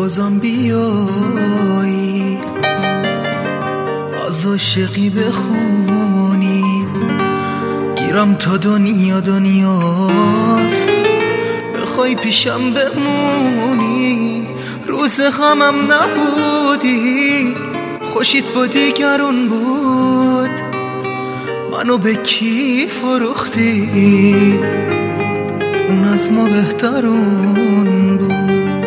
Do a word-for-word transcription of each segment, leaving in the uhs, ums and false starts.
بازم بیایی از عاشقی بخونی، گیرم تا دنیا دنیاست، بخوای پیشم بمونی. روز غمم نبودی، خوشیت با دیگرون بود، منو به کی فروختی؟ اون از ما بهترون بود.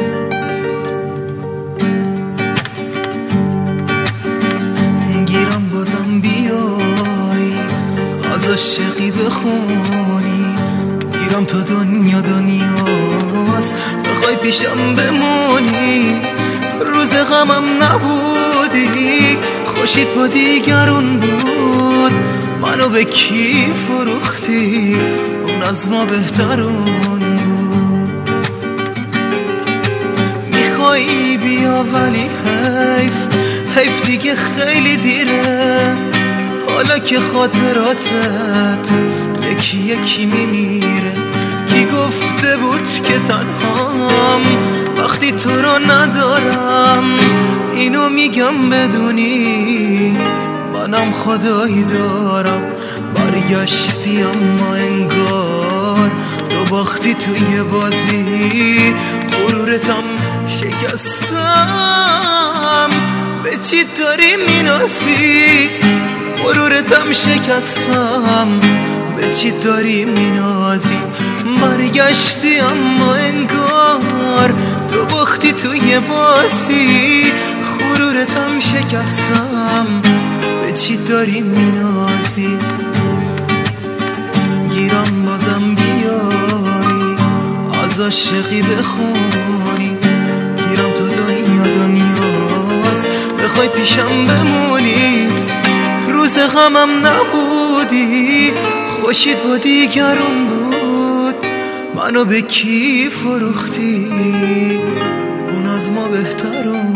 گیرم بازم بیایی از عاشقی بخونی، گیرم تا دنیا دنیاست، بخوای پیشم بمونی. روز غمم نبودی، خوشیت با دیگرون بود، منو به کی فروختی؟ اون از ما بهترون بود. میخوایی بیا ولی حیف حیف دیگه خیلی دیره، حالا که خاطراتت یکی یکی میمیره. کی گفته بود که تنهام وقتی تو رو ندارم؟ اینو میگم بدونی منم خدایی دارم. برگشتی اما انگار تو باختی توی بازی، غرورتم شکستم، به چی داری مینازی؟ غرورتم شکستم، به چی داری مینازی؟ برگشتی اما انگار تو باختی توی بازی، غرورتم شکستم، به چی داری مینازی؟ گیرم بازم بیایی از عاشقی بخونی، گیرم تو دنیا دنیاست، بخوای پیشم بمونی. روز غمم نبودی، خوشیت با دیگرون بود، منو به کی فروختی؟ اون از ما بهترون